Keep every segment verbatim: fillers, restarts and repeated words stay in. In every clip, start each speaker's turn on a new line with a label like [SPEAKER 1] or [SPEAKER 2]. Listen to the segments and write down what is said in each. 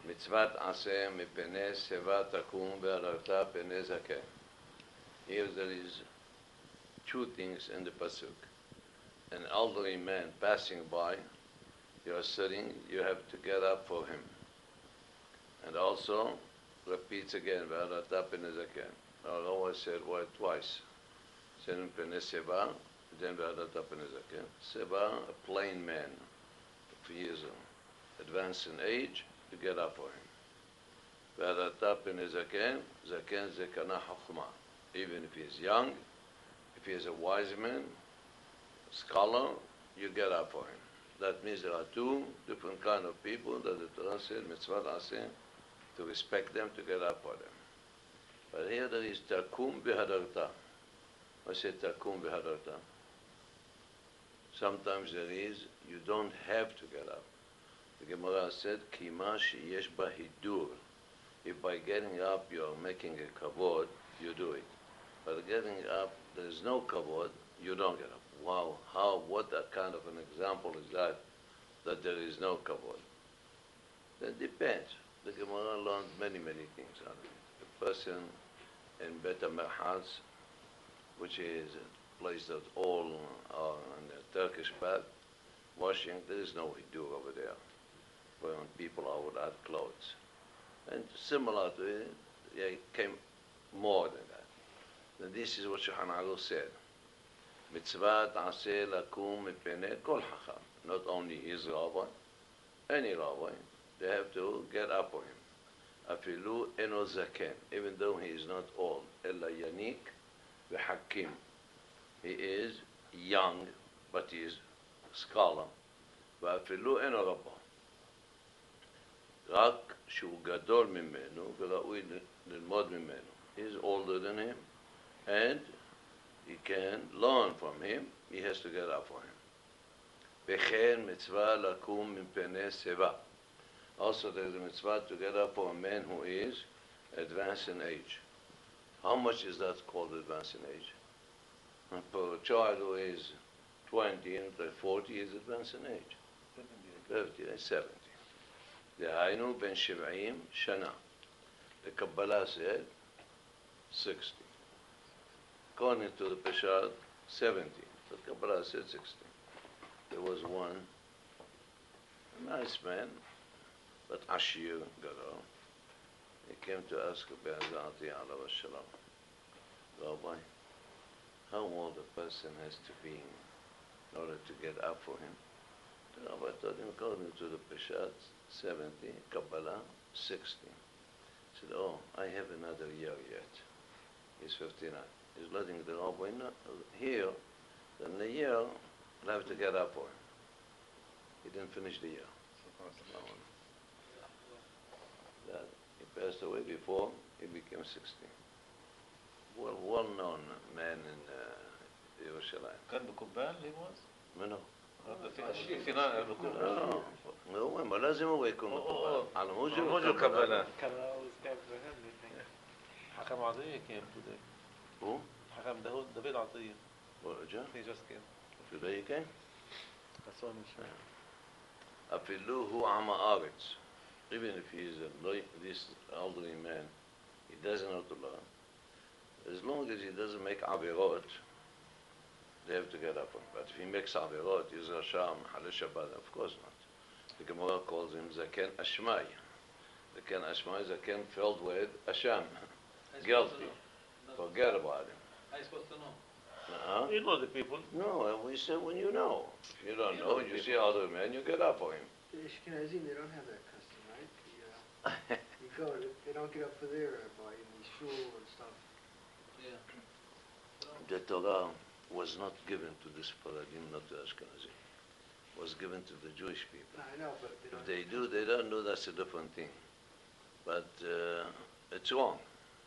[SPEAKER 1] מצוות עשה מפני שיבה תקום והדרת פני זקן. Here there is two things in the pasuk. An elderly man passing by, you are sitting, you have to get up for him. And also repeats again, והדרת פני זקן. I always said word twice. Said פני שיבה, then והדרת פני זקן. Siba, a plain man, if he is advanced in age, you get up for him. והדרת פני זקן, זקן זה קנה חוכמה. Even if he is young, if he is a wise man, scholar, you get up for him. That means there are two different kind of people that the Torah said, mitzvah aseh, to respect them, to get up for them. But here there is takum bihadarta. I say takum bihadarta. Sometimes there is, you don't have to get up. The Gemara said, kima sheyesh ba hidur. If by getting up you are making a kavod, you do it. But getting up, there is no kavod, you don't get up. Wow, how, what a kind of an example is that, that there is no kavod? That depends. The Gemara learned many, many things out of it. A person in Bet HaMerhatz, which is a place that all are on the Turkish bath, washing, there is no hidur over there, when people are without clothes. And similar to it, it came more than that. And this is what Shulchan Aruch said. Mitzvah ta'aseh lakum mipnei kol hacham. Not only his rabbi, any rabbi, they have to get up for him. Afilu eno zaken, even though he is not old. Ella yanik v'hakim. He is young, but he is scholar. V'afilu eno rabba. רק שהוא גדול ממנו וראוי ללמוד ממנו. He is older than him and he can learn from him. He has to get up for him. וכן מצווה לקום מפני שיבה. Also there is a mitzvah to get up for a man who is advanced in age. How much is that called advanced in age? For a child who is twenty and forty is advanced in age. fifty and seventy. דהיינו בין שבעים שנה. The Kabbalah said sixty. According to the Peshat, seventy. The Kabbalah said sixty. There was one, a nice man, but Ashir Gadol. He came to ask Be'ezati alav shalom. Rabbi, how old a person has to be in order to get up for him? The Rabbi told him, according to the Peshat, seventy, Kabbalah, sixty. He said, oh, I have another year yet. He's fifty-nine. He's letting the Rabbi know here, then the year, I'll have to get up for him. He didn't finish the year. That he passed away before he became sixty. Well, well-known man in uh, Yerushalayim.
[SPEAKER 2] كان بكوبان he was?
[SPEAKER 1] منو؟
[SPEAKER 2] לא,
[SPEAKER 1] לא, מה לازم הוא יקום מקובל? על מוז'ו
[SPEAKER 2] קבלה. حكم عطية came today.
[SPEAKER 1] Who?
[SPEAKER 2] حكم داود دافيد عطية.
[SPEAKER 1] ورجع?
[SPEAKER 2] He just came.
[SPEAKER 1] Today he came?
[SPEAKER 2] I saw him.
[SPEAKER 1] אפילו הוא עם הארץ. Even if he is a, this elderly man, he doesn't know to learn. As long as he doesn't make avirot, they have to get up on him. But if he makes avirot, he's Rasham, Halal Shabbat, of course not. The Gemara calls him Zaken Ashmai. Zaken Ashmai, Zaken filled with Asham. Guilty. Forget about him.
[SPEAKER 3] How are you supposed to know?
[SPEAKER 1] Uh-huh.
[SPEAKER 2] You know the people.
[SPEAKER 1] No, we said when you know. If you don't know, you see other men, you get up for him.
[SPEAKER 4] The Ashkenazim, they don't have that custom, right? The, uh, you go, they don't get up for their rabbi in the shul and stuff.
[SPEAKER 3] Yeah.
[SPEAKER 1] The Torah was not given to the Sephardim, not to Ashkenazim. It was given to the Jewish people.
[SPEAKER 4] I know, but they don't.
[SPEAKER 1] If they do, they don't do, that's a different thing. But uh, it's wrong.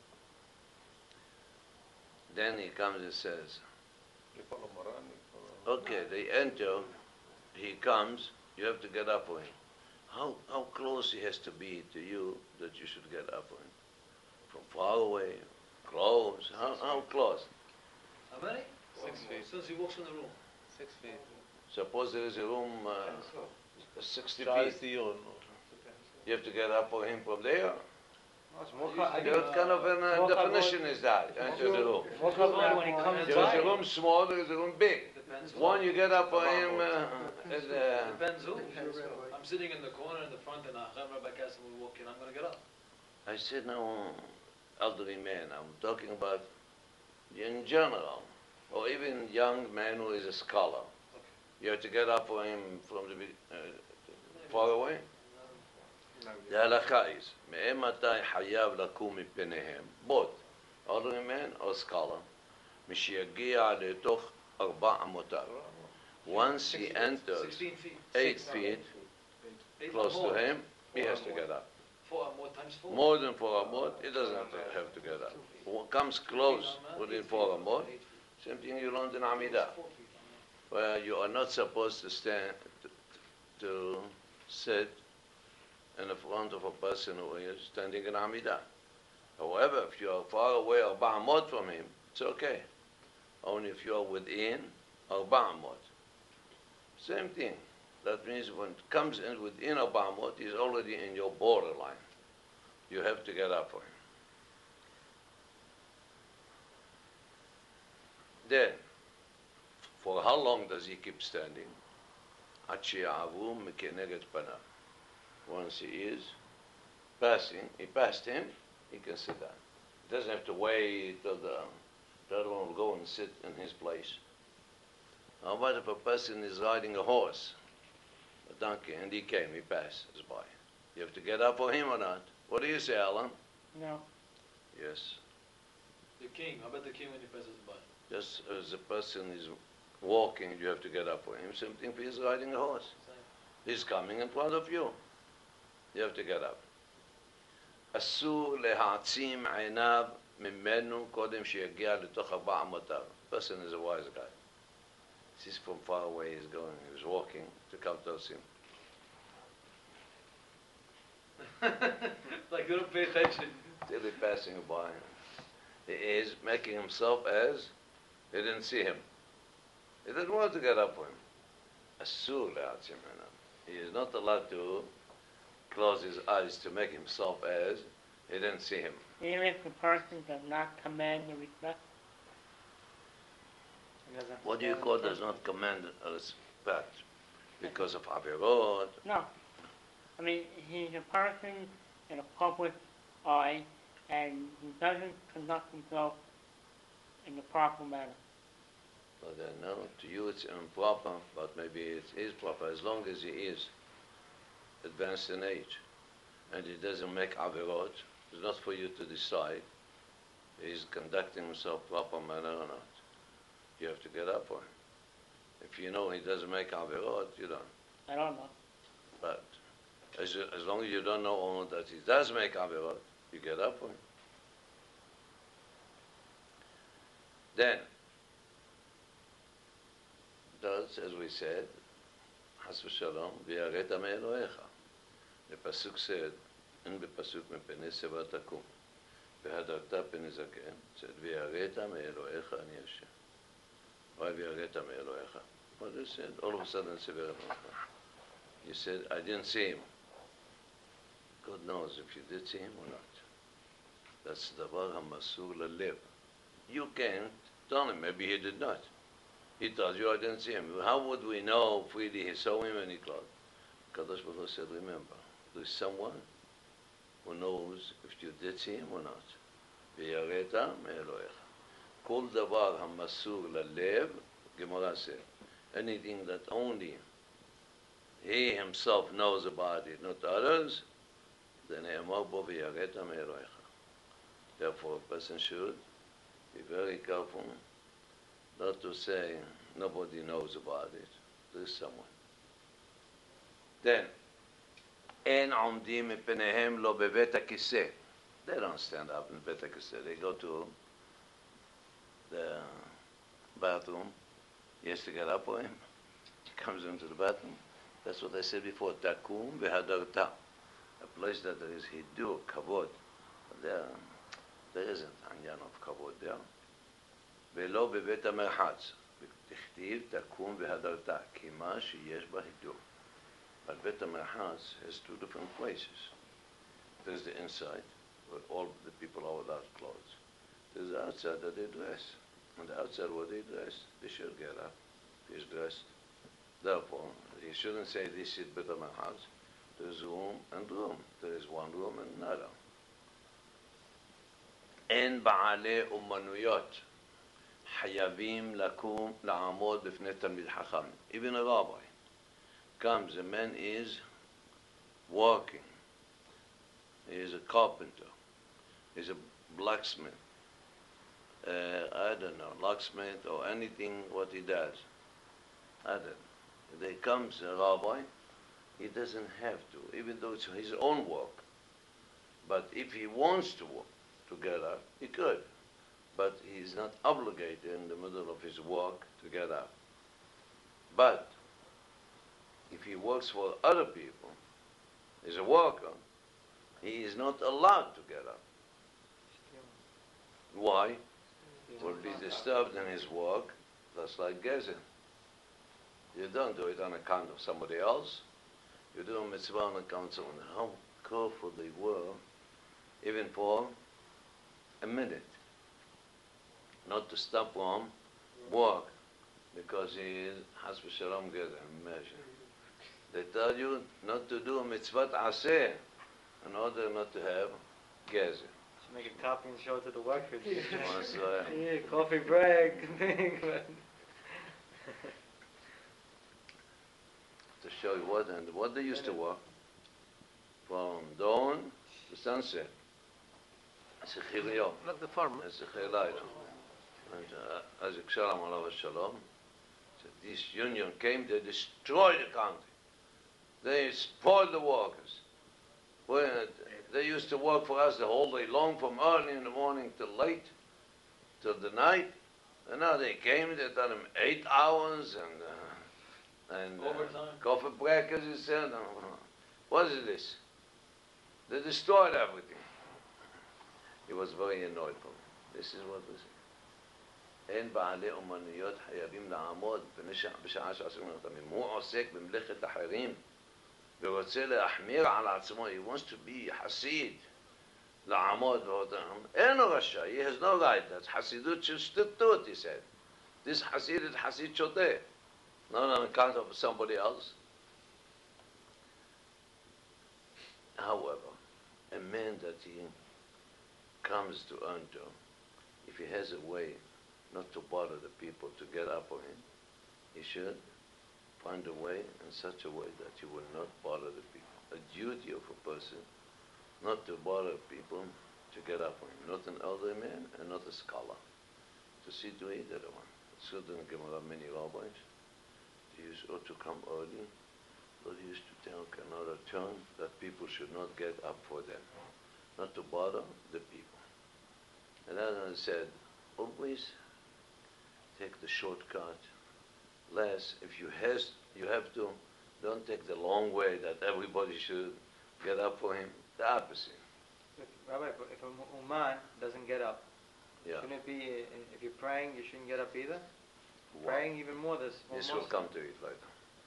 [SPEAKER 1] Then he comes and says, okay, they enter, he comes, you have to get up for him. How, how close he has to be to you that you should get up for him? From far away, close, how, how close?
[SPEAKER 3] How many?
[SPEAKER 2] Six feet.
[SPEAKER 3] Since he walks in the room.
[SPEAKER 2] Six feet.
[SPEAKER 1] Suppose there is a room uh, sixty
[SPEAKER 2] Size
[SPEAKER 1] feet.
[SPEAKER 2] the yawn.
[SPEAKER 1] You have to get up for him from there.
[SPEAKER 2] More co- I think
[SPEAKER 1] What kind of an uh,
[SPEAKER 2] More
[SPEAKER 1] definition is that? Enter the room.
[SPEAKER 2] more covered when he comes
[SPEAKER 1] There is a
[SPEAKER 2] by.
[SPEAKER 1] room small, there is a room big.
[SPEAKER 3] Depends who.
[SPEAKER 1] One you get up for him, uh, and, uh,
[SPEAKER 3] Depends who.
[SPEAKER 4] Depends who.
[SPEAKER 3] I'm sitting in the corner in the front and Acham Rabbi Kassim will walk in, I'm gonna get up.
[SPEAKER 1] I said, no, elderly man, I'm talking about in general, or even young man who is a scholar. You have to get up for him from the be- uh, far away. The halakha is, מאימתי חייב לקום מפניהם, both, elderly man or scholar, משיגיע לתוך ארבע אמותיו. Once he enters
[SPEAKER 3] Sixteen feet.
[SPEAKER 1] eight
[SPEAKER 3] Six,
[SPEAKER 1] feet
[SPEAKER 3] Eight
[SPEAKER 1] close
[SPEAKER 3] more.
[SPEAKER 1] to him, he has to get up.
[SPEAKER 3] Four more times four.
[SPEAKER 1] More than four amot, he doesn't have to, have to get up. What comes close within four amot, same thing you learned in Amidah, where you are not supposed to stand, to, to sit in the front of a person who is standing in Amidah. However, if you are far away Arba amot from him, it's okay. Only if you are within Arba amot. Same thing. That means when it comes in within Arba amot, he's already in your borderline. You have to get up for him. Then, for how long does he keep standing? עד שיעברו מכנגד פניו. Once he is passing, he passed him, he can sit down. He doesn't have to wait till the, the other one will go and sit in his place. How about if a person is riding a horse, a donkey, and he came, he passes by? You have to get up for him or not? What do you say, Alan?
[SPEAKER 5] No.
[SPEAKER 1] Yes.
[SPEAKER 3] The king, how about the king when he passes by?
[SPEAKER 1] Just as a person is walking, you have to get up for him. Same thing if he's riding a horse. He's coming in front of you. You have to get up. אסור להעצים עיניו ממנו קודם שיגיע לתוך ארבע אמותיו. Person is a wise guy. He's from far away, he's going, he's walking to come to us him.
[SPEAKER 3] Like you don't pay attention.
[SPEAKER 1] Still he's passing by. He is making himself as he didn't see him. He didn't want to get up for him. أسور להעצים עיניו. He is not allowed to close his eyes to make himself as he didn't see him.
[SPEAKER 5] Even if the person does not command the respect,
[SPEAKER 1] What do you call does not command respect? Because of avirot?
[SPEAKER 5] no. I mean, he's a person in a public eye, and he doesn't conduct himself in the proper manner.
[SPEAKER 1] Well then, no, to you it's improper, but maybe it is proper, as long as he is advanced in age, and he doesn't make avirot. It's not for you to decide he's conducting himself proper manner or not. You have to get up for him. If you know he doesn't make avirot, you don't.
[SPEAKER 5] I don't know.
[SPEAKER 1] But as, you, as long as you don't know that he does make avirot, you get up for him. Then, does, as we said, חס ושלום, ויראת מאלוהיך. The pasuk said, in the pasuk מפני שיבה תקום, והדרת פני זקן, said, ויראת מאלוהיך אני השם. Why ויראת מאלוהיך? What you said? All of a sudden, you said, I didn't see him. God knows if you did see him or not. That's דבר המסור ללב. You can't tell him, maybe he did not. He tells you, I didn't see him. How would we know if really he saw him and he called? Kadosh Baruch Hu said, remember, there's someone who knows if you did see him or not. ויראת מאלוהיך. כל דבר המסור ללב, Gemara said, anything that only he himself knows about it, not others, then נאמר בו ויראת מאלוהיך. Therefore, a person should be very careful not to say nobody knows about it. There's someone. Then, אין עומדים מפניהם לא בבית הכיסא. They don't stand up in בית הכיסא. They go to the bathroom. He has to get up for him. He comes into the bathroom. That's what I said before. Takum v'hadarta. A place that there is hidur, kavod. There, there isn't anyan of kavod there. ולא בבית המרחץ. תכתיב תקום והדרת, כי מה שיש בה הידור. But בית המרחץ has two different places. There's the inside, where all the people are without clothes. There's the outside that they dress. On the outside where they dress, they should get up. He's dressed. Therefore, he shouldn't say this is better than house. There's room and room. There is one room and another. אין בעלי אומנויות חייבים לקום לעמוד בפני תלמיד חכם. Even a rabbi comes, a man is working. He is a carpenter. He's a blacksmith. Uh, I don't know, locksmith or anything what he does. I don't know. If there comes a rabbi, he doesn't have to, even though it's his own work. But if he wants to work, to get up, he could. But he's not obligated in the middle of his work to get up. But if he works for other people, he's a worker, he is not allowed to get up. Why? Will be disturbed in his work, just like Gezer. You don't do it on account of somebody else. You do a mitzvah on account of someone. How careful they were, even for a minute, not to stop from work, because he is has v'shalom Gezer. Imagine. They tell you not to do a mitzvah aseh in order not to have Gezer.
[SPEAKER 2] Should make a copy and show it to the workers.
[SPEAKER 1] Once, uh,
[SPEAKER 2] Yeah, coffee break.
[SPEAKER 1] to show you what and what they used to work from dawn to sunset. It's a chiliyah.
[SPEAKER 6] Like the farm.
[SPEAKER 1] It's a chiliyah. And uh, as Shalom alav shalom, said this union came, they destroyed the country. They spoiled the workers. When they used to work for us the whole day long, from early in the morning till late, till the night. And now they came, they taught them eight hours and uh, and uh,
[SPEAKER 3] Overtime.
[SPEAKER 1] coffee break, as you said. What is this? They destroyed everything. He was very annoyed from it. This is what we say. אין בעלי אומנויות חייבים לעמוד בשעה שעושים אותם. אם הוא עוסק במלאכת אחרים ורוצה להחמיר על עצמו, he wants to be חסיד, לעמוד ואותם, אין לו רשע, he has no right. That's חסידות של שטות, he said. This חסיד is חסיד שוטה, not on account of somebody else. However, a man that he comes to earn to, if he has a way not to bother the people to get up on him, he should find a way in such a way that he will not bother the people. A duty of a person not to bother people to get up on him, not an elderly man and not a scholar. To see to either one. Certain Gemara, many rabbis, they used ought to come early, but they used to tell another term that people should not get up for them, not to bother the people. And then I said, always take the shortcut. Less, if you has, you have to, don't take the long way that everybody should get up for him. The opposite.
[SPEAKER 2] If, Rabbi, if if a uman doesn't get up,
[SPEAKER 1] Yeah.
[SPEAKER 2] shouldn't it be, uh, if you're praying, you shouldn't get up either?
[SPEAKER 1] Why?
[SPEAKER 2] Praying even more, this
[SPEAKER 1] This will come to it later.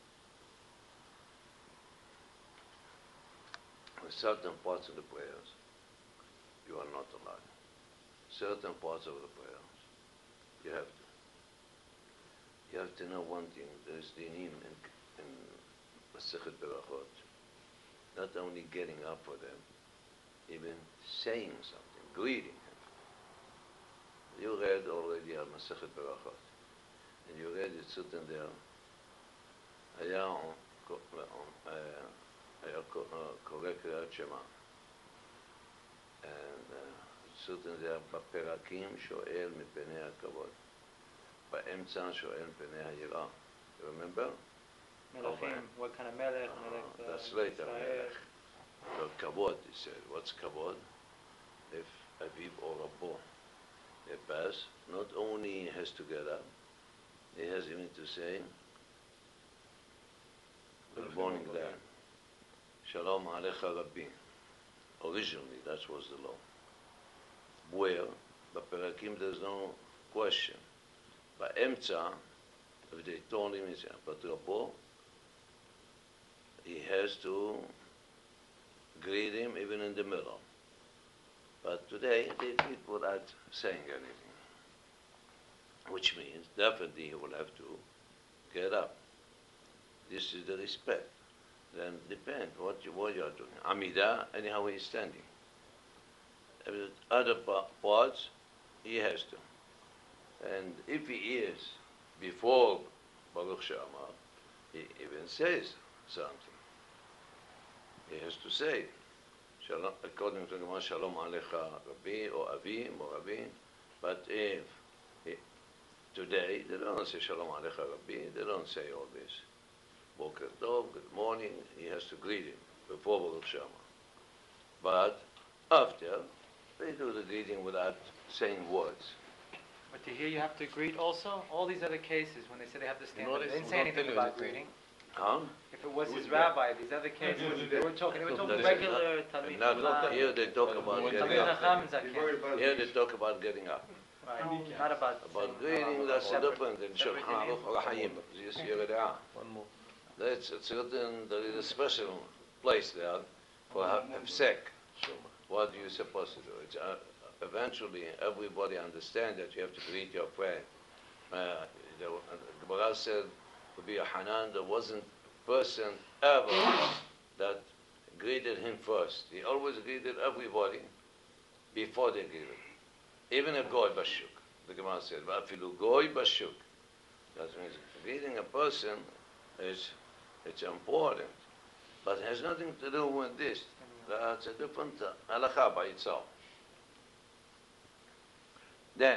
[SPEAKER 1] With certain parts of the prayers, you are not allowed. Certain parts of the prayers, you have to. You have to know one thing. There is dinim in, in Masechet Berachot. Not only getting up for them, even saying something, greeting him. You read already על Masechet Berachot, and you read it sitting there. היה היה קורא קריאת שמע. And uh, sitting there בפרקים שואל מפני הכבוד. באמצע שואל מפני היראה. You remember?
[SPEAKER 2] Melechim, what kind of melech? melech
[SPEAKER 1] Uh,
[SPEAKER 2] uh,
[SPEAKER 1] that's later.
[SPEAKER 2] Israel.
[SPEAKER 1] So kavod, he said. What's kavod? If Aviv or Rabbo, they pass, not only he has to get up, he has even to say, good morning there. Shalom alecha Rabbi. Originally, that was the law. Where, בפרקים there's no question. באמצע, if they told him, he said, but Rabbo, he has to greet him even in the middle. But today they greet without saying anything, which means definitely he will have to get up. This is the respect. Then depend what you what you are doing. Amida, anyhow he is standing. If it's other pa- parts, he has to. And if he is before Baruch She'amar, he even says something. He has to say, Shalom, according to the Gemara, Shalom Alecha Rabbi or Avi, Moravi. But if he, today they don't say Shalom Alecha Rabbi, they don't say all this. Boker Tov, good morning, he has to greet him before Baruch She'amar. But after, they do the greeting without saying words.
[SPEAKER 2] But to hear you have to greet also? All these other cases, when they say they have to stand up,
[SPEAKER 6] Notice
[SPEAKER 2] they didn't
[SPEAKER 6] we
[SPEAKER 2] say
[SPEAKER 6] don't
[SPEAKER 2] anything
[SPEAKER 6] tell you
[SPEAKER 2] about
[SPEAKER 6] anything.
[SPEAKER 2] greeting.
[SPEAKER 1] Huh?
[SPEAKER 2] If it was his
[SPEAKER 6] Yeah.
[SPEAKER 2] rabbi, these other cases, they were talking, they were talking
[SPEAKER 1] That's
[SPEAKER 2] regular
[SPEAKER 1] not-
[SPEAKER 2] Talmid
[SPEAKER 1] not-
[SPEAKER 2] Chacham.
[SPEAKER 1] Here they talk about
[SPEAKER 6] Talmid
[SPEAKER 1] getting
[SPEAKER 2] Talmid
[SPEAKER 1] up.
[SPEAKER 2] Chacham is
[SPEAKER 4] You're worried
[SPEAKER 2] okay.
[SPEAKER 4] about
[SPEAKER 1] Here they talk about getting up.
[SPEAKER 2] Right, not about.
[SPEAKER 1] About
[SPEAKER 2] saying,
[SPEAKER 1] greeting,
[SPEAKER 2] uh,
[SPEAKER 1] that's
[SPEAKER 2] separate-
[SPEAKER 1] different than
[SPEAKER 2] separate
[SPEAKER 1] Shulchan
[SPEAKER 2] name.
[SPEAKER 1] Aruch Rahayim. This is Yerida'ah.
[SPEAKER 6] One more.
[SPEAKER 1] That's a certain, there is a special place there for ha- Hefsek. What are you supposed to do? It's, uh, eventually, everybody understands that you have to greet your friend. Uh, the the Gemara said, to be a Hanan, there wasn't a person ever that greeted him first. He always greeted everybody before they greeted. Even a goy bashuk. The Gemara said, "Va'afilu goy bashuk." That means greeting a person is it's important, but it has nothing to do with this. That's a different uh, halakha by itself. Then,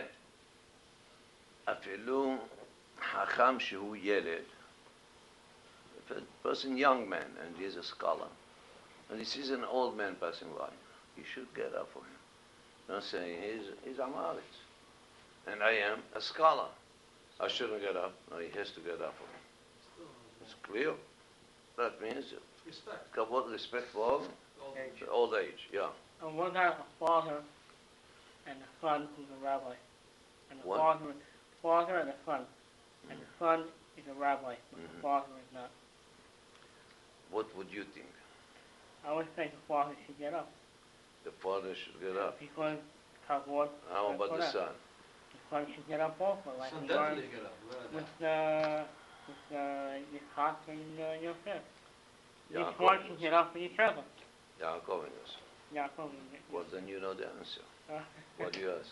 [SPEAKER 1] אפילו חכם שהוא ילד, if a person, young man, and he is a scholar, and he sees an old man passing by, he should get up for him. Not saying, he's, he's Amaritz, and I am a scholar. I shouldn't get up. No, he has to get up for him. It's clear. That means
[SPEAKER 3] Respect.
[SPEAKER 1] kavod, respect for
[SPEAKER 2] Age.
[SPEAKER 1] old age, yeah.
[SPEAKER 5] And what about a father and a son who's a rabbi? And the
[SPEAKER 1] What?
[SPEAKER 5] father, father and a son. And the son is a rabbi, but
[SPEAKER 1] Mhm.
[SPEAKER 5] the father is not.
[SPEAKER 1] What would you think?
[SPEAKER 5] I would think the father should get up.
[SPEAKER 1] The father should get up.
[SPEAKER 5] Because kavod,
[SPEAKER 1] How about the
[SPEAKER 5] Correct.
[SPEAKER 1] son?
[SPEAKER 5] the son should get up also, like
[SPEAKER 3] Son
[SPEAKER 5] we
[SPEAKER 3] definitely
[SPEAKER 5] learned
[SPEAKER 3] get up. We're gonna
[SPEAKER 5] with, uh, with, uh, Yitzhak and, uh, Yosef. Each
[SPEAKER 1] Yaakov
[SPEAKER 5] one
[SPEAKER 1] was-
[SPEAKER 5] should get up for each other.
[SPEAKER 1] Yaakov and Yosef.
[SPEAKER 5] Yaakov and Yosef.
[SPEAKER 1] Well, then you know the answer.
[SPEAKER 5] Uh,
[SPEAKER 1] What do you ask?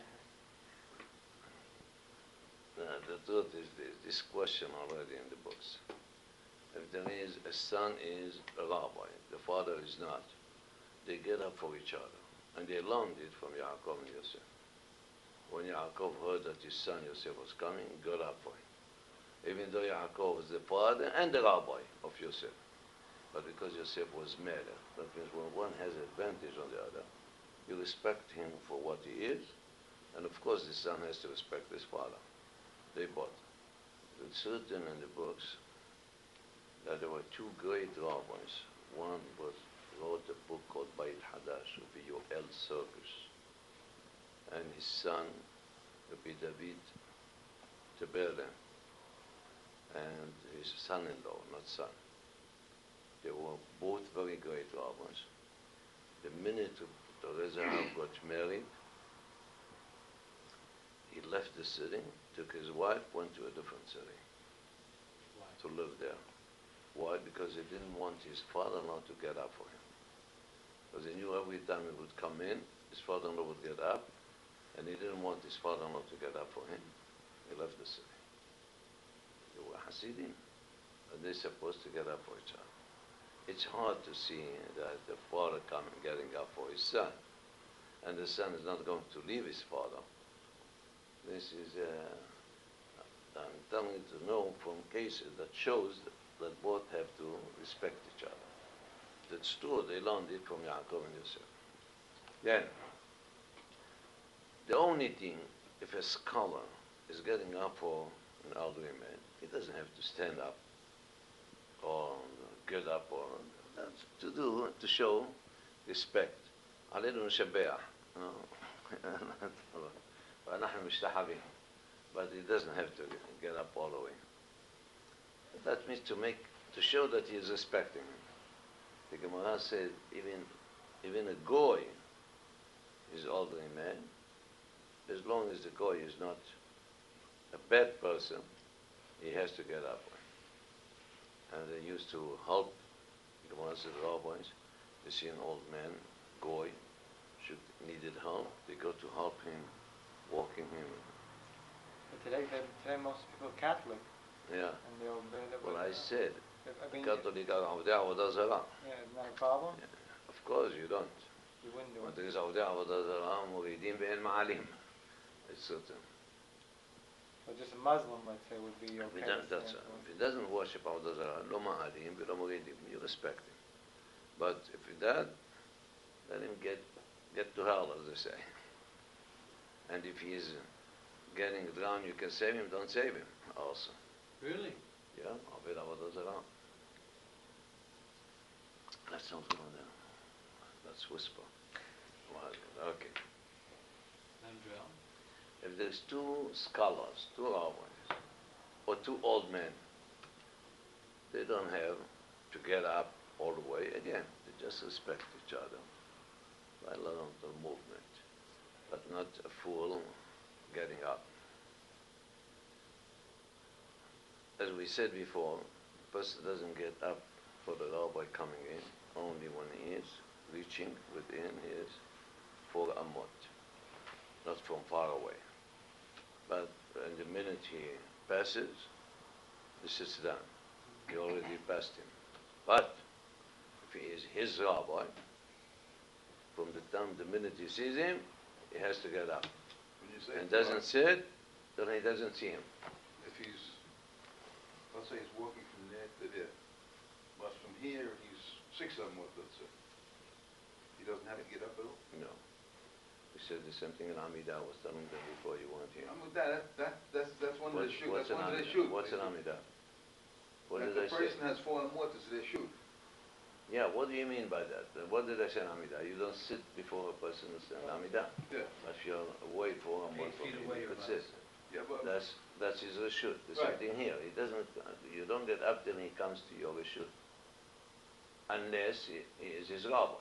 [SPEAKER 1] Uh, the truth is this, this question already in the books. If there is a son is a rabbi, the father is not, they get up for each other. And they learned it from Yaakov and Yosef. When Yaakov heard that his son Yosef was coming, he got up for him. Even though Yaakov was the father and the rabbi of Yosef. But because Yosef was Melech, that means when one has advantage on the other, you respect him for what he is, and of course the son has to respect his father. They both. It's written in the books that there were two great rabbis. One was wrote a book called Beit Hadash, Rabbi Yoel Circus, and his son, Rabbi David Tebele, and his son-in-law, not son. They were both very great rabbis. The minute Teresa got married, he left the city, took his wife, went to a different city to live there. Why? Because he didn't want his father-in-law to get up for him. Because he knew every time he would come in, his father-in-law would get up, and he didn't want his father-in-law to get up for him. He left the city. They were Hasidim, and they're supposed to get up for each other. It's hard to see that the father coming, getting up for his son, and the son is not going to leave his father. This is, uh, I'm telling you to know from cases that shows that, that both have to respect each other. That's true, they learned it from Yaakov and Yosef. Then, the only thing, if a scholar is getting up for an elderly man, he doesn't have to stand up or get up or that's to do to show respect. علينا نشبع. ونحن مستحبين. But he doesn't have to get up all the way. That means to make to show that he is respecting him. The Gemara said even even a goy is elderly man, as long as the goy is not a bad person, he has to get up. And they used to help, the Gemara said, rabbis, they see an old man, goy, should needed help, they go to help him, walking him.
[SPEAKER 2] But today, they, today most people are Catholic,
[SPEAKER 1] Yeah.
[SPEAKER 2] and they'll, they, they,
[SPEAKER 1] Well, I said,
[SPEAKER 2] I mean,
[SPEAKER 1] Catholic are Avdei Avodah Zarah.
[SPEAKER 2] yeah, isn't that a problem?
[SPEAKER 1] Of course you don't.
[SPEAKER 2] You wouldn't do
[SPEAKER 1] When
[SPEAKER 2] it.
[SPEAKER 1] there is Avdei Avodah Zarah, Muridim ve'en Ma'alim. It's certain.
[SPEAKER 2] But just a Muslim, let's say, would be
[SPEAKER 1] If
[SPEAKER 2] okay.
[SPEAKER 1] he, does,
[SPEAKER 2] with
[SPEAKER 1] that's,
[SPEAKER 2] that.
[SPEAKER 1] if he doesn't worship Avodah Zarah, lo Ma'alim, ve'lo Muridim, you respect him. But if he does, let him get, get to hell, as they say. And if he is getting drowned, you can save him, don't save him also.
[SPEAKER 3] Really?
[SPEAKER 1] Yeah, Aved Avodah Zarah. Let's not go there. Let's whisper. Okay.
[SPEAKER 3] Them drown.
[SPEAKER 1] If there's two scholars, two rabbis, or two old men, they don't have to get up all the way. Again, they just respect each other. Right along the movement, but not a fool getting up. As we said before, the person doesn't get up for the rabbi coming in, only when he is reaching within his four amot, not from far away. But in the minute he passes, he sits down. He already passed him. But if he is his rabbi, from the time, the minute he sees him, he has to get up.
[SPEAKER 6] When you say
[SPEAKER 1] And doesn't sit, then he doesn't see him.
[SPEAKER 6] if he's, let's say he's walking from there to there, but from here he's six of them, let's say. He doesn't have to get up at all?
[SPEAKER 1] No. We said the same thing in Amidah. I was telling them before you weren't here.
[SPEAKER 6] I'm with that, that, that, that's, that's one of
[SPEAKER 1] What's,
[SPEAKER 6] the shoot,
[SPEAKER 1] what's
[SPEAKER 6] that's
[SPEAKER 1] an
[SPEAKER 6] one of the
[SPEAKER 1] Amidah?
[SPEAKER 6] shoot.
[SPEAKER 1] What's an Amidah? What
[SPEAKER 6] That
[SPEAKER 1] did I
[SPEAKER 6] the
[SPEAKER 1] say?
[SPEAKER 6] person has fallen mortis, they shoot.
[SPEAKER 1] Yeah, what do you mean by that? Uh, What did I say in Amidah? You don't sit before a person is in Amidah.
[SPEAKER 6] Yeah,
[SPEAKER 1] If you're away for a month
[SPEAKER 3] Eight
[SPEAKER 1] from
[SPEAKER 3] feet
[SPEAKER 1] him,
[SPEAKER 3] away
[SPEAKER 1] you
[SPEAKER 3] or
[SPEAKER 1] could
[SPEAKER 3] less.
[SPEAKER 1] sit.
[SPEAKER 6] yeah, but,
[SPEAKER 1] That's, that's his reshut. The
[SPEAKER 6] Right.
[SPEAKER 1] same thing here. He doesn't, you don't get up till he comes to your reshut. Unless he, he is his rabbi.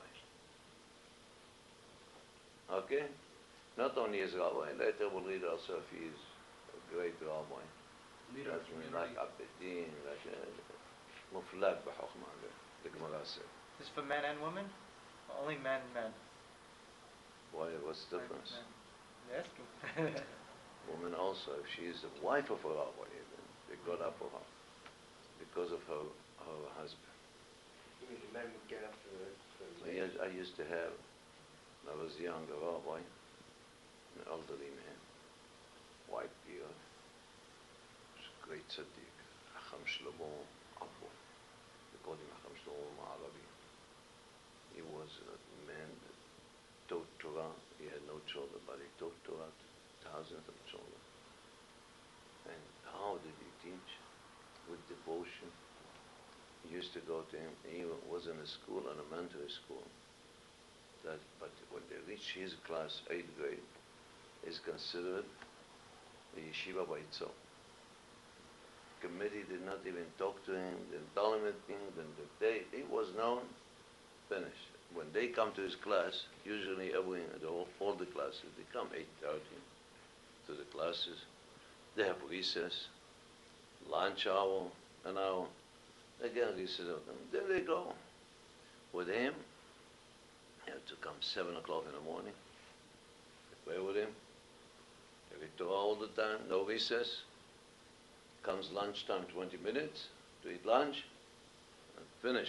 [SPEAKER 1] Okay? Not only his rabbi, later we'll read also if he is a great rabbi.
[SPEAKER 3] Leader of
[SPEAKER 1] That's when, like
[SPEAKER 3] community.
[SPEAKER 1] Abedin, like Muflag b'chokhmah, the Gemara said.
[SPEAKER 2] This is for men and women? Or only men, men?
[SPEAKER 1] Why, what's the
[SPEAKER 2] Men,
[SPEAKER 1] difference?
[SPEAKER 2] men. I'm asking.
[SPEAKER 1] Woman also, if she is the wife of a rabbi, even, they got up for her because of her, her husband.
[SPEAKER 4] I mean, the men would get up for the, for the
[SPEAKER 1] I used, I used to have, when I was young, a rabbi, an elderly man, white beard, was a great tzaddik, Acham Shlomo Abu. They called him Acham Shlomo Ma'arabi. He was a man that taught Torah. He had no children, but he taught Torah to thousands of children. And how did he teach? With devotion. He used to go to him. He was in a school, an elementary school. That, but when they reach his class, eighth grade, is considered the yeshiva by itself. Committee did not even talk to him, didn't tell him anything. Then the day he was known, finished. When they come to his class, usually every the whole, all the classes, they come eight thirty to the classes. They have recess, lunch hour, an hour. Again, recess. There they go. With him, you have to come seven o'clock in the morning. Pray with him. Every Torah all the time, no recess. Comes lunchtime, twenty minutes to eat lunch, and finish.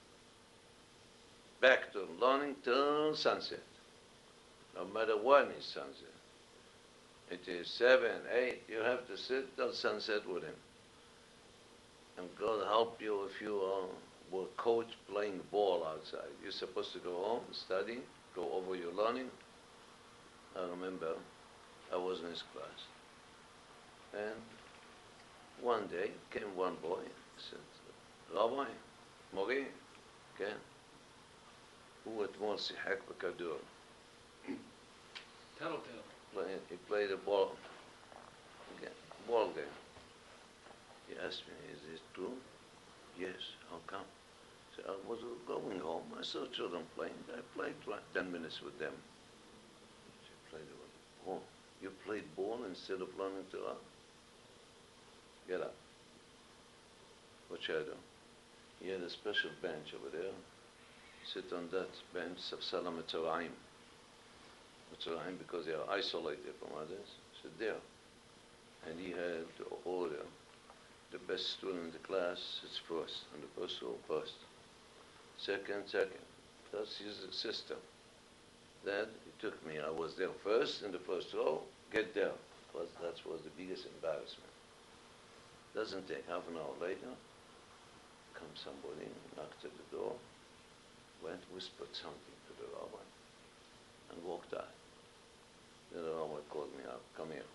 [SPEAKER 1] Back to learning till sunset. No matter when it's sunset. It is seven, eight, you have to sit till sunset with him. And God help you if you are were coach playing ball outside. You're supposed to go home, study, go over your learning. I remember I was in his class. And one day came one boy and said, Rabbi, Mori, כן? הוא אתמול שיחק בכדור.
[SPEAKER 3] Tattletale.
[SPEAKER 1] Play- He played a ball, ga- ball game. He asked me, is this true? Yes, how come? So I was going home. I saw children playing. I played tw- ten minutes with them. She played with oh, you played ball instead of learning Torah? Get up. What should I do? He had a special bench over there. Sit on that bench, Salam Torahim. Torahim, because they are isolated from others. Sit there. And he had to order the best student in the class sits first, and the first row first. Second, second. That's his system. Then he took me. I was there first in the first row. Get there. Because that was the biggest embarrassment. Doesn't take half an hour later. Comes somebody, knocked at the door, went, whispered something to the rabbi, and walked out. Then the rabbi called me up. Come here.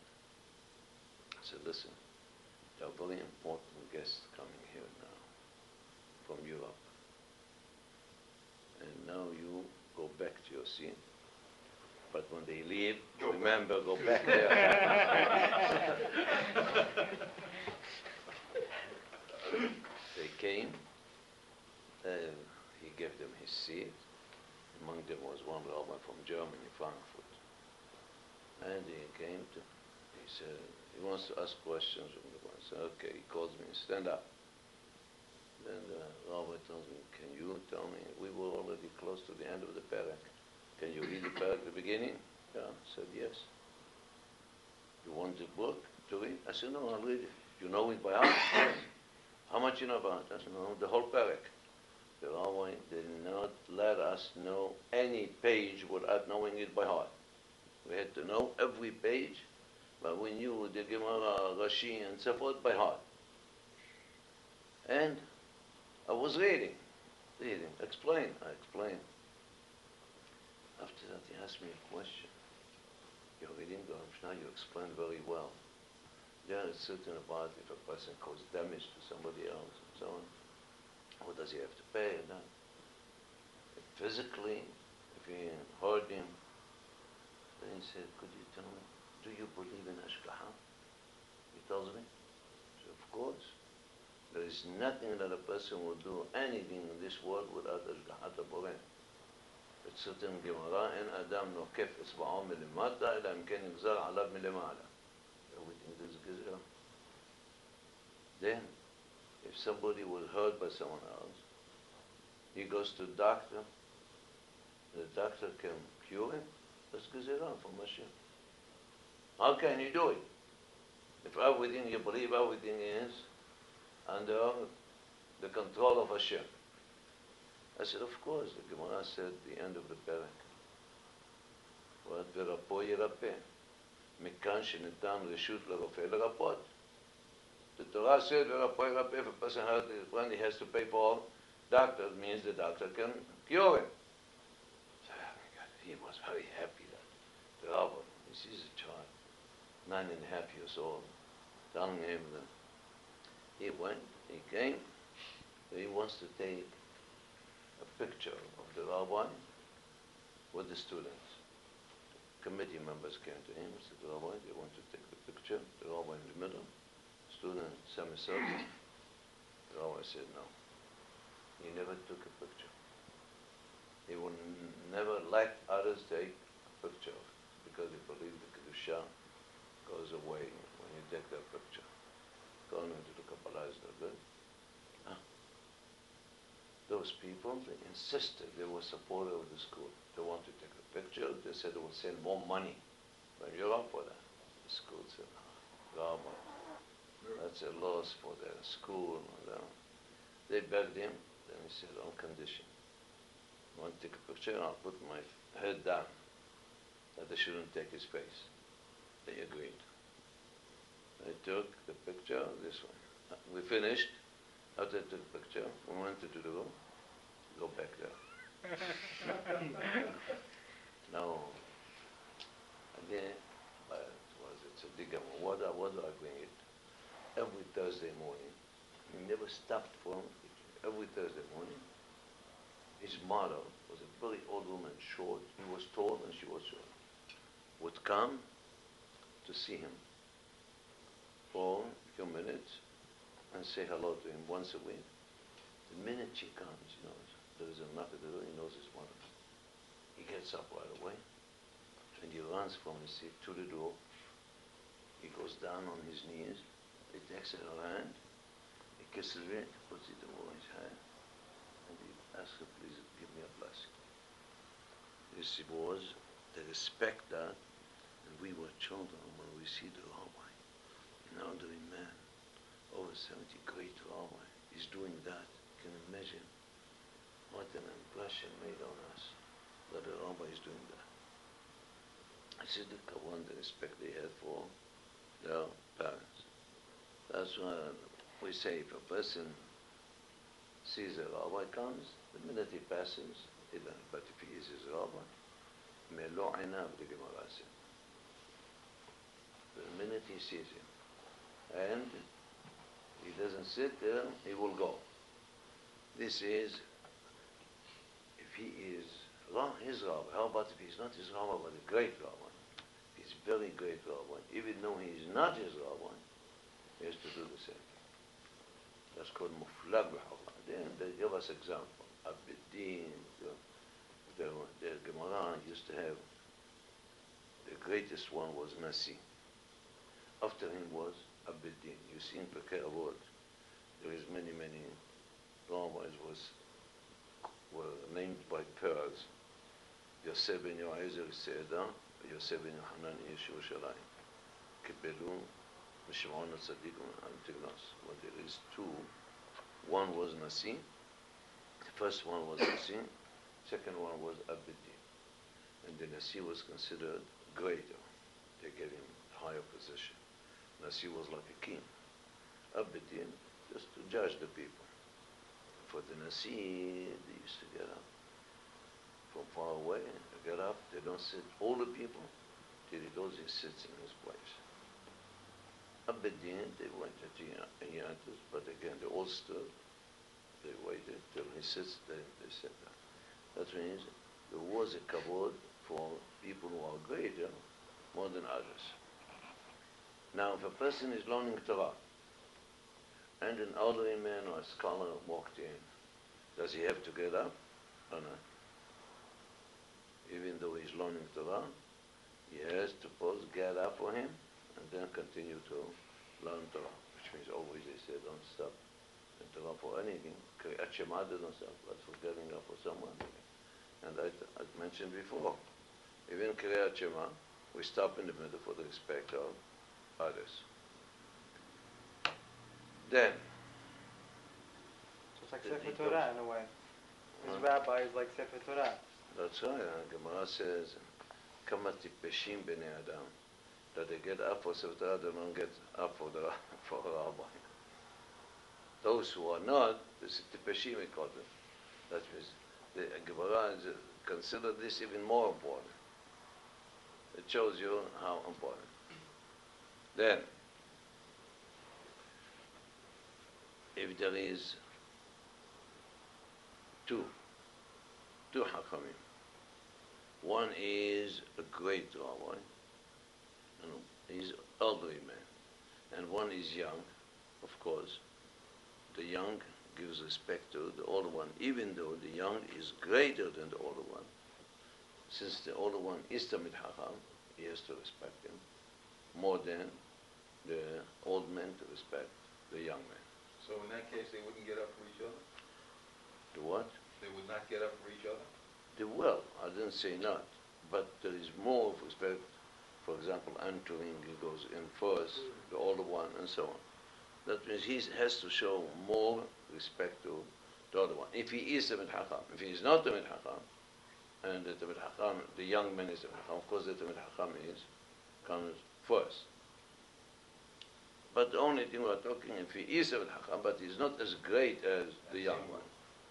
[SPEAKER 1] I said, listen, there are very important guests coming here now from Europe. And now you go back to your seat. But when they leave,
[SPEAKER 6] Go
[SPEAKER 1] remember,
[SPEAKER 6] back.
[SPEAKER 1] go back there. They came, and he gave them his seat. Among them was one rabbi from Germany, Frankfurt. And he came to, he said, he wants to ask questions from the one. I said, okay, he calls me, stand up. Then the rabbi tells me, can you tell me, we were already close to the end of the parak. Can you read the parak at the beginning? Yeah, I said, yes. You want the book to read? I said, no, I'll read it. You know it by heart? Yes. How much you know about it? I said, no, the whole parak. The rabbi did not let us know any page without knowing it by heart. We had to know every page, but we knew the Gemara, Rashi, and so forth by heart. And I was reading, reading, explain, I explained. After that, he asked me a question. You're reading the Mishnah, you explained very well. There is certain about if a person causes damage to somebody else and so on. What does he have to pay? And that? If physically, if he hurt him, then he said, could you tell me, do you believe in Ashgaha? He tells me. I said, of course. There is nothing that a person will do anything in this world without Ashgaha Boreh. It's certain Gemara, in Adam nokef isba'ah milimata, ila imken yigzar alab milimala. Everything is Gezerah. Then, if somebody was hurt by someone else, he goes to the doctor, the doctor can cure him. That's Gezerah from Hashem. How can you do it? If everything you believe, everything is under the control of Hashem. I said, of course, the Gemara said the end of the parak. What? V'rapo yirapeh. Mikan shenitan reshut l'rofeh l'rapot. The Torah said, v'rapo yirapeh, if a person hurt his friend, he has to pay for doctor. It means the doctor can cure him. So, he was very happy that the rabbi, he sees a child, nine and a half years old, telling him that he went, he came, he wants to take a picture of the rabbi with the students. Committee members came to him, said, Rabbi, they want to take the picture, the rabbi in the middle, student semicircle. The rabbi said no. He never took a picture. He would n- never let others take a picture because he believed the Kedusha goes away when you take that picture. Going into the Kabbalah is no good. Huh? Those people, they insisted, they were supportive of the school. They wanted to take a picture. They said they will send more money from Europe for that. The school said, no, that's a loss for the school. They begged him. Then he said, on condition. I want to take a picture, I'll put my head down. That they shouldn't take his face. They agreed. They took the picture this way. We finished. After they took the picture, we went into the room. Go back there. No. Again, but was it Tzaddik what, what do I bring it? Every Thursday morning. He never stopped for him. Every Thursday morning. His mother was a very old woman, short. He was tall and she was short. Would come to see him for a few minutes and say hello to him once a week. The minute she comes, he knows. There is a knock at the door, he knows it's mother. He gets up right away, and he runs from his seat to the door. He goes down on his knees, he takes her hand, he kisses it, puts it over his hand, and he asks her, please give me a blessing. This was the respect that, and we were children when we see the rabbi, an elderly man, over seventy, great rabbi, is doing that. You can imagine what an impression made on us that the rabbi is doing that. This is the kawan, the respect they had for their parents. That's why we say if a person sees a rabbi comes, the minute he passes, he doesn't. But if he is his rabbi, melo ainav, the Gemara said. The minute he sees him, and he doesn't sit there, he will go. This is, if he is his rabbi. How about if he's not his rabbi, but a great rabbi? He's very great rabbi. Even though he is not his rabbi, he has to do the same thing. That's called muflag b'hawla. Then they give us example. Abedin, the, the, the Gemara used to have, the greatest one was Nasi. After him was Abedin. You see in Pirkei Avot, there is many, many rabbis was were named by pairs. Yosef ben Yoezer Seda, Yosef ben Yohanan Ish Yerushalayim. Kibelu, Mishma'on HaTzadik Antignos. Well, there is two. One was Nasi. The first one was Nasi. Second one was Abedin. And the Nasi was considered greater. They gave him a higher position. Nasi was like a king. Abedin, just to judge the people. For the Nasi, they used to get up from far away. They get up, they don't sit. All the people, till he goes, he sits in his place. Abedin, they went to Yantus, but again, they all stood. They waited till he sits, they, they sat down. That means there was a kavod for people who are greater more than others. Now, if a person is learning Torah, and an elderly man or a scholar walked in, does he have to get up or not? Even though he's learning Torah, he has to first get up for him and then continue to learn Torah, which means always they say don't stop in Torah for anything. Kriyat Shema doesn't stop, but for getting up for someone. And I, I mentioned before, even Kriyat Shema, we stop in the middle for the respect of others. Then,
[SPEAKER 2] So it's like
[SPEAKER 1] The
[SPEAKER 2] Sefer
[SPEAKER 1] details.
[SPEAKER 2] Torah in a way. His
[SPEAKER 1] Huh?
[SPEAKER 2] rabbi is like Sefer Torah.
[SPEAKER 1] that's right, uh, Gemara says, Kama tipeshim b'nei Adam, that they get up for Sefer Torah, they don't get up for the for a rabbi. Those who are not, this is tipeshim we call them. That means the Gemara is, uh, consider this even more important. It shows you how important. Then, if there is two, two Hakamim, one is a great rabbi, and he's elderly man, and one is young, of course. The young gives respect to the older one, even though the young is greater than the older one. Since the older one is Tamid Hakam, he has to respect him more than the old man to respect the young man.
[SPEAKER 6] So in that case, they wouldn't get up for each other?
[SPEAKER 1] The what?
[SPEAKER 6] They would not get up for each other?
[SPEAKER 1] They will. I didn't say not, but there is more of respect. For example, entering, he goes in first, the older one, and so on. That means he has to show more respect to the other one. If he is Tamid Hakam, if he is not Tamid Hakam, and the Tamid Hakam, the young man is Tamid Hakam, of course the Tamid Hakam is, comes first. But the only thing we're talking, if he is Tamid Hakam, but he's not as great as the young one.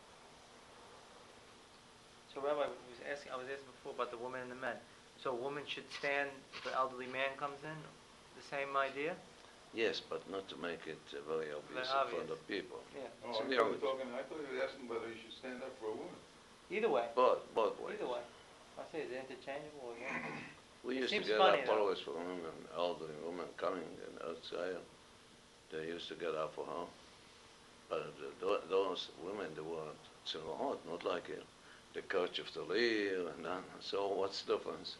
[SPEAKER 2] So Rabbi was asking, I was asking before about the woman and the men. So a woman should stand if an elderly man comes in? The same idea?
[SPEAKER 1] Yes, but not to make it uh, very obvious in
[SPEAKER 2] obvious.
[SPEAKER 1] front of people.
[SPEAKER 2] Yeah.
[SPEAKER 6] Oh,
[SPEAKER 1] It's
[SPEAKER 6] I
[SPEAKER 1] the
[SPEAKER 6] thought you
[SPEAKER 1] obvious.
[SPEAKER 6] were talking, I thought you were asking whether he should stand up for a woman.
[SPEAKER 2] Either way.
[SPEAKER 1] Both, both ways.
[SPEAKER 2] Either way. I say it's interchangeable. Yeah.
[SPEAKER 1] We
[SPEAKER 2] It
[SPEAKER 1] used to
[SPEAKER 2] seems
[SPEAKER 1] get
[SPEAKER 2] funny,
[SPEAKER 1] up
[SPEAKER 2] though.
[SPEAKER 1] always for women, elderly women coming and outside. They used to get up for her. But th- those women, they were tzinohot, not like it. The kerchief to leave, and then, so what's the difference?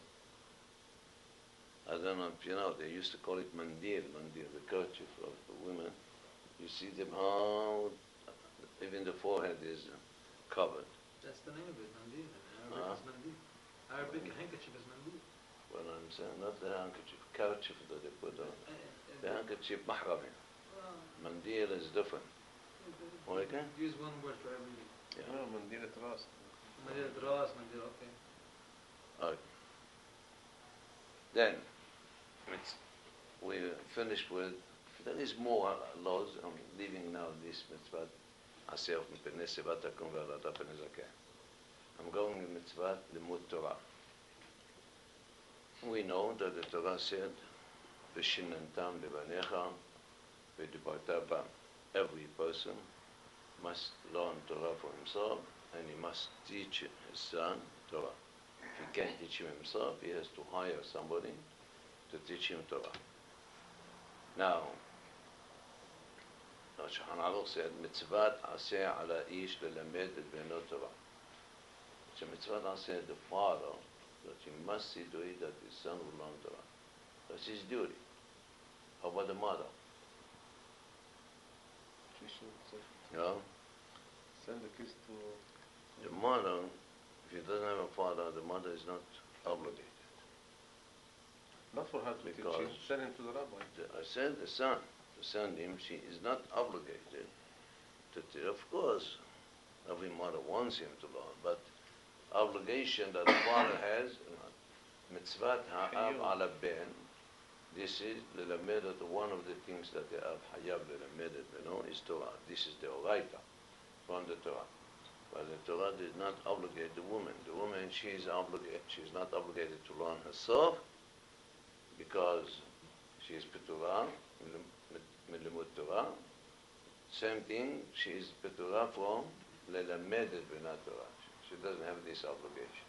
[SPEAKER 1] I don't know if you know, they used to call it mandir, mandir, the kerchief of the women. You see them all, even the forehead is covered.
[SPEAKER 3] That's the name of it, mandir.
[SPEAKER 1] Uh-huh.
[SPEAKER 3] Arabic is mandir. Arabic handkerchief is mandir.
[SPEAKER 1] Well, I'm saying not the handkerchief, kerchief that they put on.
[SPEAKER 3] Uh,
[SPEAKER 1] The
[SPEAKER 3] uh,
[SPEAKER 1] handkerchief mahrami.
[SPEAKER 3] well,
[SPEAKER 1] Mandir is different. Okay?
[SPEAKER 3] Use one word for every.
[SPEAKER 1] Yeah.
[SPEAKER 6] No, منديل راس.
[SPEAKER 3] Mandir dras, mandir, okay.
[SPEAKER 1] Okay. Then, it's, we finished with, there is more laws. I'm leaving now this mitzvah. Aseh mipnei sivat hakum ve'alata pnei zakeh. I'm going to mitzvah limud Torah. We know that the Torah said, "V'shinantam levanecha v'dibarta bam." Every person must learn Torah for himself, and he must teach his son Torah. If he can't teach him himself, he has to hire somebody to teach him Torah. Now, Shulchan Aruch said, "Mitzvat aseh ala ish lelamed et beno Torah." So mitzvat aseh the father that he must see to it that his son will learn Torah. That's his duty. How about the mother?
[SPEAKER 6] She should
[SPEAKER 1] You know,
[SPEAKER 6] send the kids to.
[SPEAKER 1] the mother, if he doesn't have a father, the mother is not obligated.
[SPEAKER 6] Not for her to teach
[SPEAKER 1] Because-
[SPEAKER 6] him, send him to the rabbi.
[SPEAKER 1] The- I said the son, to send him, she is not obligated to, te- of course, every mother wants him to learn, but obligation that the father has, mitzvat ha'av ala ben, this is lelamed, one of the things that the av hayab lelamed, you know, is Torah. This is the oraita from the Torah. But the Torah did not obligate the woman. The woman, she is obligated, she is not obligated to learn herself because she is peturah, milimut Torah. Same thing, she is peturah from lelamed b'nat Torah. She doesn't have this obligation.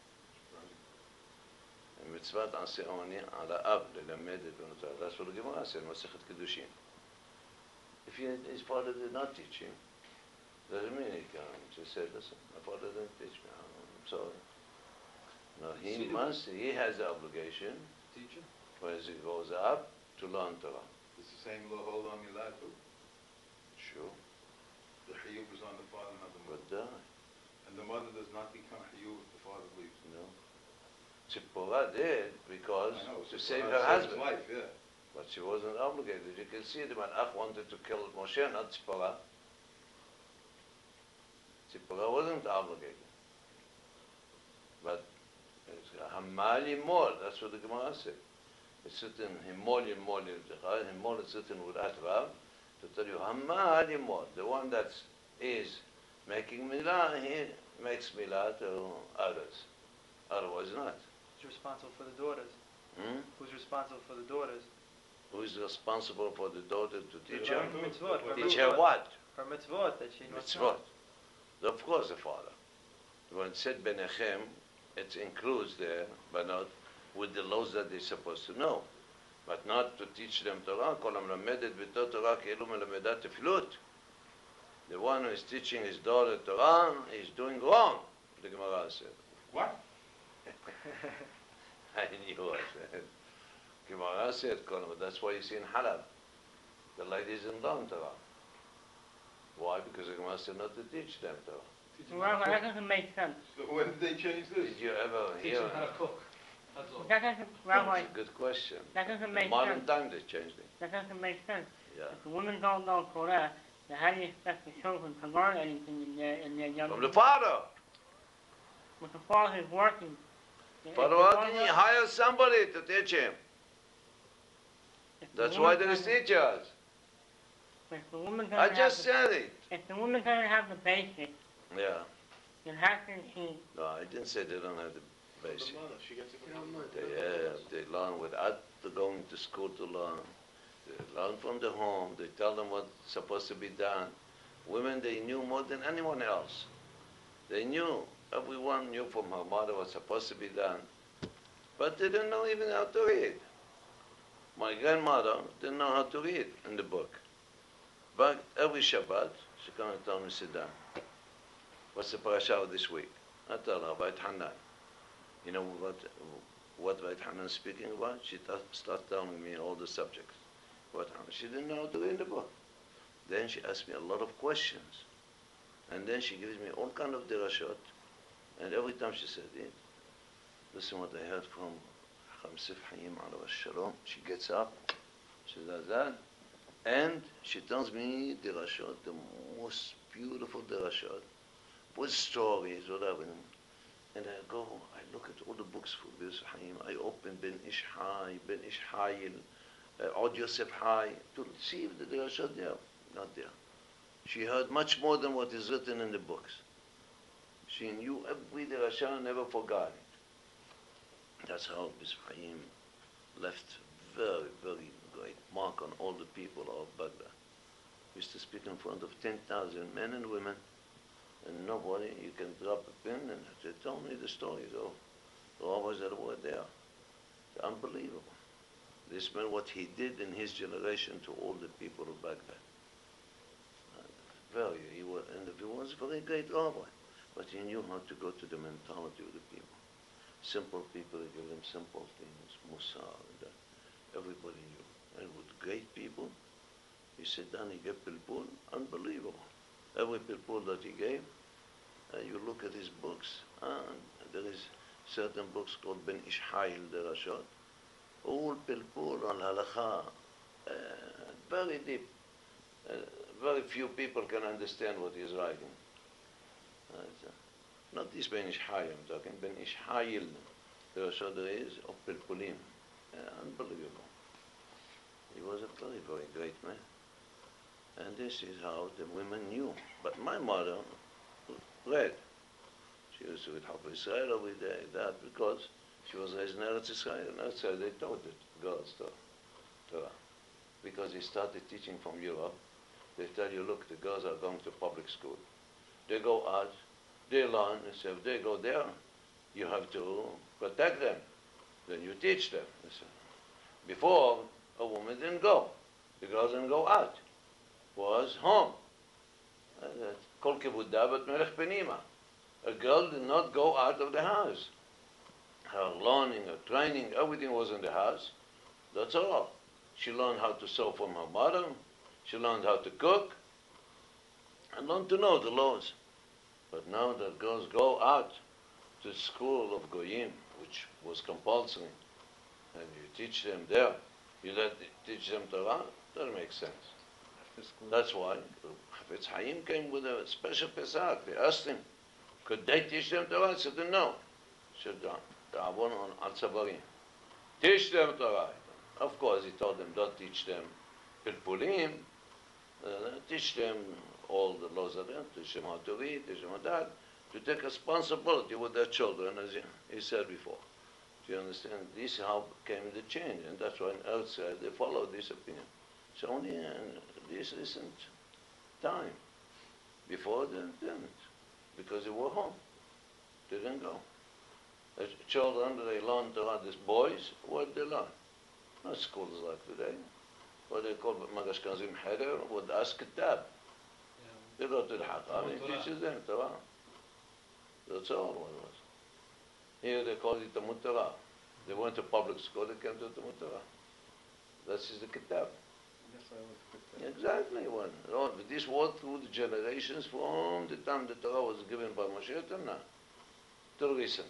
[SPEAKER 1] And mitzvat aseh oni ala ab lelamed b'nat Torah. That's what the Gemara said, Masechet Kedushin. If he, his father did not teach him, doesn't mean he can just say, listen, my father didn't teach me, I'm sorry. No, he
[SPEAKER 3] See,
[SPEAKER 1] must, he has the obligation,
[SPEAKER 3] Teacher?
[SPEAKER 1] as he grows up, to learn Torah.
[SPEAKER 6] Does the same law hold on Milad too?
[SPEAKER 1] Sure,
[SPEAKER 6] The Hiyub is on the father, not the
[SPEAKER 1] but
[SPEAKER 6] mother.
[SPEAKER 1] die,
[SPEAKER 6] And the mother does not become Hiyub if the father leaves.
[SPEAKER 1] you know. Tzipporah did because
[SPEAKER 6] I know,
[SPEAKER 1] to
[SPEAKER 6] so
[SPEAKER 1] save
[SPEAKER 6] for
[SPEAKER 1] her
[SPEAKER 6] save his
[SPEAKER 1] husband,
[SPEAKER 6] life, yeah.
[SPEAKER 1] but she wasn't obligated. You can see the Malach wanted to kill Moshe, not Tzipporah. Tzipporah wasn't obligated. But it's Hamal Yimol, that's what the Gemara said. It's written Himol Yimol Yimol, Himol is written with Atrav, to tell you Hamal Yimol, the one that is making Milah, he makes Milah to others. Otherwise not.
[SPEAKER 2] Who's responsible for the daughters?
[SPEAKER 1] Hmm?
[SPEAKER 2] Who's responsible for the daughters?
[SPEAKER 1] Who is responsible for the daughter to teach her?
[SPEAKER 2] Her mitzvot. Her
[SPEAKER 1] Teach
[SPEAKER 2] mitzvot.
[SPEAKER 1] her what?
[SPEAKER 2] Her mitzvot that she must
[SPEAKER 1] Mitzvot.
[SPEAKER 2] know.
[SPEAKER 1] Of course the father. When it said Benechem, it includes there, but not with the laws that they're supposed to know. But not to teach them Torah. Kol hamelamedet b'to Torah כאילו מלמדה תפילות. The one who is teaching his daughter Torah is doing wrong, the Gemara said.
[SPEAKER 6] What?
[SPEAKER 1] I knew I said. Gemara said, Kol ham- that's why you see in Halab, the ladies in learn Torah. Why? Because the Gemara said not to teach them Torah.
[SPEAKER 6] Teach him how
[SPEAKER 5] Well,
[SPEAKER 6] to
[SPEAKER 5] that
[SPEAKER 6] cook.
[SPEAKER 5] doesn't make sense.
[SPEAKER 6] So when did they change this?
[SPEAKER 1] Did you ever
[SPEAKER 3] Teach
[SPEAKER 1] hear?
[SPEAKER 3] him how to cook. That's all.
[SPEAKER 5] That doesn't, Rabbi,
[SPEAKER 1] That's a good question.
[SPEAKER 5] that doesn't
[SPEAKER 1] In
[SPEAKER 5] make
[SPEAKER 1] modern
[SPEAKER 5] sense.
[SPEAKER 1] times they changed it.
[SPEAKER 5] That doesn't make sense.
[SPEAKER 1] Yeah.
[SPEAKER 5] If the women don't know Torah, then how do you expect the children to learn anything in their, in their young
[SPEAKER 1] From the
[SPEAKER 5] age?
[SPEAKER 1] father.
[SPEAKER 5] When the father is working. if the
[SPEAKER 1] Father, how can
[SPEAKER 5] father-
[SPEAKER 1] you hire somebody to teach him?
[SPEAKER 5] if the
[SPEAKER 1] That's
[SPEAKER 5] woman
[SPEAKER 1] why there is
[SPEAKER 5] doesn't-
[SPEAKER 1] teachers.
[SPEAKER 5] If the woman
[SPEAKER 1] I
[SPEAKER 5] doesn't
[SPEAKER 1] just
[SPEAKER 5] have
[SPEAKER 1] said it.
[SPEAKER 5] the, if the woman doesn't have the basics,
[SPEAKER 1] Yeah.
[SPEAKER 5] then how can she,
[SPEAKER 1] No, I didn't say they don't have the
[SPEAKER 6] The
[SPEAKER 1] basic.
[SPEAKER 6] mother, she gets it
[SPEAKER 4] You
[SPEAKER 6] from
[SPEAKER 4] know,
[SPEAKER 6] the
[SPEAKER 4] mother.
[SPEAKER 1] They have. They learn without the going to school to learn. They learn from the home. They tell them what's supposed to be done. Women, they knew more than anyone else. They knew. Everyone knew from her mother what's supposed to be done. But they didn't know even how to read. My grandmother didn't know how to read in the book. But every Shabbat, She come and told me, sit down. What's the parasha of this week? I tell her about Hanan. You know what what Vait Hanan is speaking about? She t- starts telling me all the subjects. What Hanan? She didn't know how to read the book. Then she asked me a lot of questions. And then she gives me all kind of dirashot. And every time she said it, listen what I heard from Chacham Sif Hayim Alav Shalom. She gets up, she does that, and she tells me dirashot, the most beautiful dirashot, with stories, whatever. And I go, I look at all the books for this Hayim. I open Ben Ish Hai, Ben Ish Hayil, uh, Od Yosef Hai, to see if the dirashot there. Not there. She heard much more than what is written in the books. She knew every dirashah, never forgot it. That's how Bismillah left very, very great mark on all the people of Baghdad. We used to speak in front of ten thousand men and women, and nobody, you can drop a pin and they tell me the stories of the rabbis that were there. It's unbelievable. This man, what he did in his generation to all the people of Baghdad. Very, he was, and he was a very great rabbi, but he knew how to go to the mentality of the people. Simple people, he gave them simple things, Musa, and that. Everybody knew. And with great people, he sat down, he gave pilpul, unbelievable. Every pilpul that he gave, uh, you look at his books, and there is certain books called Ben Ish Hayil Derashot, all pilpul on halakha, uh, very deep. Uh, very few people can understand what he's writing. Uh, not this Ben Ish Hayil, I'm talking Ben Ish Hayil. There so there is of Pilpulim. Uh, unbelievable. He was a very, very great man. And this is how the women knew. But my mother read. She used to read Hafa Israel every day, that because she was raised in Eretz Israel. In Eretz Israel they taught it, girls taught Torah. Because he started teaching from Europe. They tell you, look, the girls are going to public school. They go out, they learn, and say, if they go there, you have to protect them. Then you teach them. Before, a woman didn't go. The girls didn't go out. Was home. Kol kibuda bat melech penima. A girl did not go out of the house. Her learning, her training, everything was in the house. That's all. She learned how to sew from her mother. She learned how to cook and learned to know the laws. But now that girls go out to school of Goyim, which was compulsory, and you teach them there, you let teach them Torah, that makes sense. That's why Hafetz Haim came with a special Pesach. They asked him, could they teach them Torah? He said, no. He said, Ta'avon on Al-Sabarim. Teach them Torah. Of course, he told them, don't teach them Pilpulim, uh, teach them all the laws of them, teach them how to read, teach them how that, to take responsibility with their children, as he said before. Do you understand? This is how came the change, and that's why in Eretz they followed this opinion. It's only uh, this recent time. Before they didn't, because they were home. They didn't go. As children, they learned Torah, these boys, what did they learn? Not schools like today. What they call Magashkazim Heder, would ask Kitab. They go to the Hakam, he teaches them Torah. That's all what it was. Here they call it Talmud Torah. They went to public school, they came to Talmud Torah. This is the Kitab. Exactly one. This walked through the generations from the time the Torah was given by Moshe till now, till recently.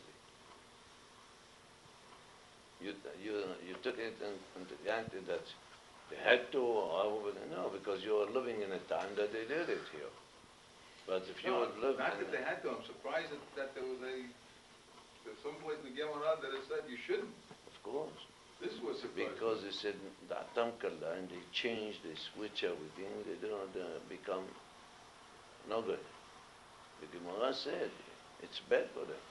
[SPEAKER 1] You, you, you took it and, and granted that they had to, or no, because you are living in a time that they did it here. But if you
[SPEAKER 6] No,
[SPEAKER 1] would live
[SPEAKER 6] not
[SPEAKER 1] in
[SPEAKER 6] that they had to, I'm surprised that, that there was a, there's some place in the Gemara that it said you shouldn't.
[SPEAKER 1] of course,
[SPEAKER 6] This was surprising.
[SPEAKER 1] because they said Da'atam Kalla, and they changed, they switch everything, they don't uh, become no good. The Gemara said it's bad for them.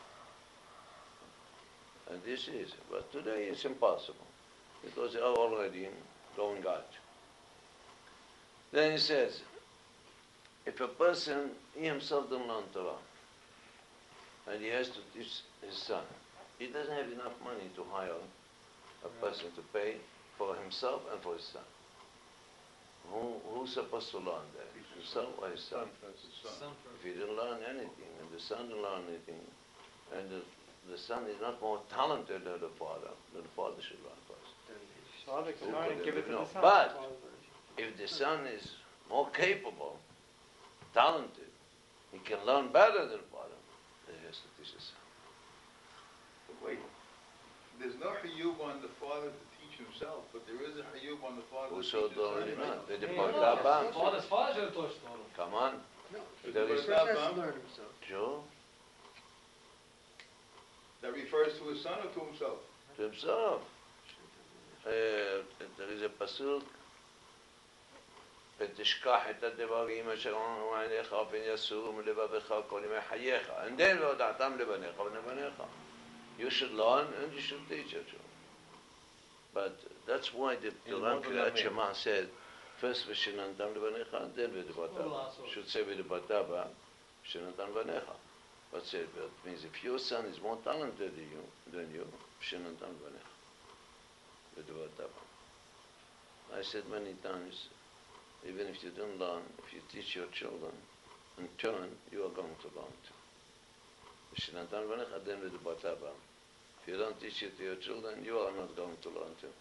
[SPEAKER 1] And this is, but today it's impossible, because they are already going out. Then he says, if a person, he himself doesn't learn Torah, and he has to teach his son, he doesn't have enough money to hire a person to pay for himself and for his son. Who, who's supposed to learn that? The son, why his son?
[SPEAKER 6] His son.
[SPEAKER 3] Son for-
[SPEAKER 1] If he didn't learn anything, and the son didn't learn anything, and the, the son is not more talented than the father, then the father should learn first.
[SPEAKER 4] Then he-
[SPEAKER 5] Father can
[SPEAKER 1] Who
[SPEAKER 5] learn and
[SPEAKER 1] could
[SPEAKER 5] give it
[SPEAKER 1] ever
[SPEAKER 5] to
[SPEAKER 1] know?
[SPEAKER 5] the son.
[SPEAKER 1] But
[SPEAKER 4] father-
[SPEAKER 1] if the son is more capable, talented, he can learn better than the father, then he has to teach the son.
[SPEAKER 6] But wait, there's no hayub on the father to teach himself, but there is a hayub on the father to teach
[SPEAKER 1] Who
[SPEAKER 6] his
[SPEAKER 1] so
[SPEAKER 6] son.
[SPEAKER 1] don't not? They
[SPEAKER 5] Yeah.
[SPEAKER 1] depart
[SPEAKER 3] No,
[SPEAKER 1] Abba.
[SPEAKER 3] Father's father should have taught Torah.
[SPEAKER 1] Come on,
[SPEAKER 4] No, he
[SPEAKER 1] There
[SPEAKER 4] first
[SPEAKER 1] is-
[SPEAKER 4] has to learn himself.
[SPEAKER 1] Joe,
[SPEAKER 6] That refers to his son or to himself?
[SPEAKER 1] to himself. Uh, there is a pasuk. ותשכח את הדברים אשר אמרו עיניך ופן יסורו מלבביך כל ימי חייך. And then והודעתם לבניך ולבניך. You should learn and you should teach your children. But that's why the Quran Kriyat Shema said, first ושננתם לבניך, and then ודברת. Should say ודברת בה, ושננתם לבניך. But say, that means if your son is more talented than you, than you, ושננתם לבניך. ודברת בה. I said many times, even if you don't learn, if you teach your children, in turn, you are going to learn too. ושנתן לבניך דין ודברת בם. If you don't teach it to your children, you are not going to learn too.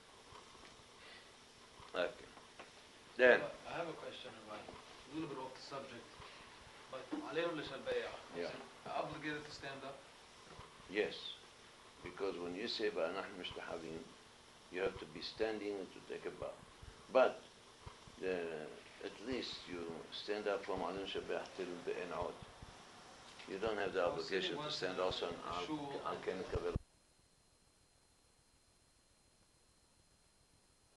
[SPEAKER 1] Okay. Then,
[SPEAKER 3] I have a question, Rabbi. A little bit off the subject. But عليهم للبيع.
[SPEAKER 1] Yeah.
[SPEAKER 3] Obligated to stand up.
[SPEAKER 1] yes, because when you say "Va'anachnu mishtahavim," you have to be standing and to take a bow. But the, at least you stand up from Alim Shabbat till the En'od. You don't have the
[SPEAKER 3] I was
[SPEAKER 1] obligation
[SPEAKER 3] sitting
[SPEAKER 1] to
[SPEAKER 3] once
[SPEAKER 1] stand
[SPEAKER 3] in a
[SPEAKER 1] also on
[SPEAKER 3] shul.
[SPEAKER 1] Al Ken Kabel.